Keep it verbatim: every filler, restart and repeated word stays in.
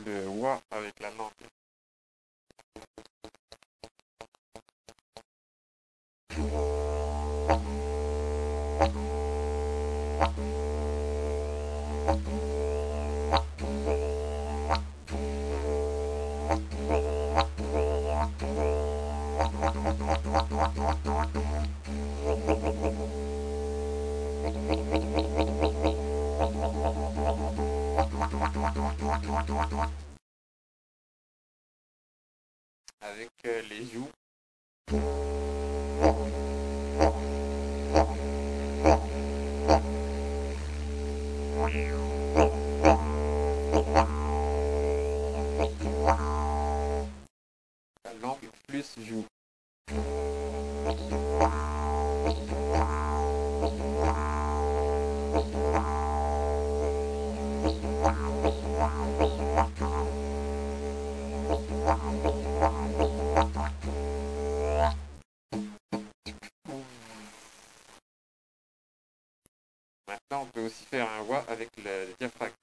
le wa avec la langue. Avec euh, les joues. La langue plus joue. Maintenant, on peut aussi faire un wa avec le, le diaphragme.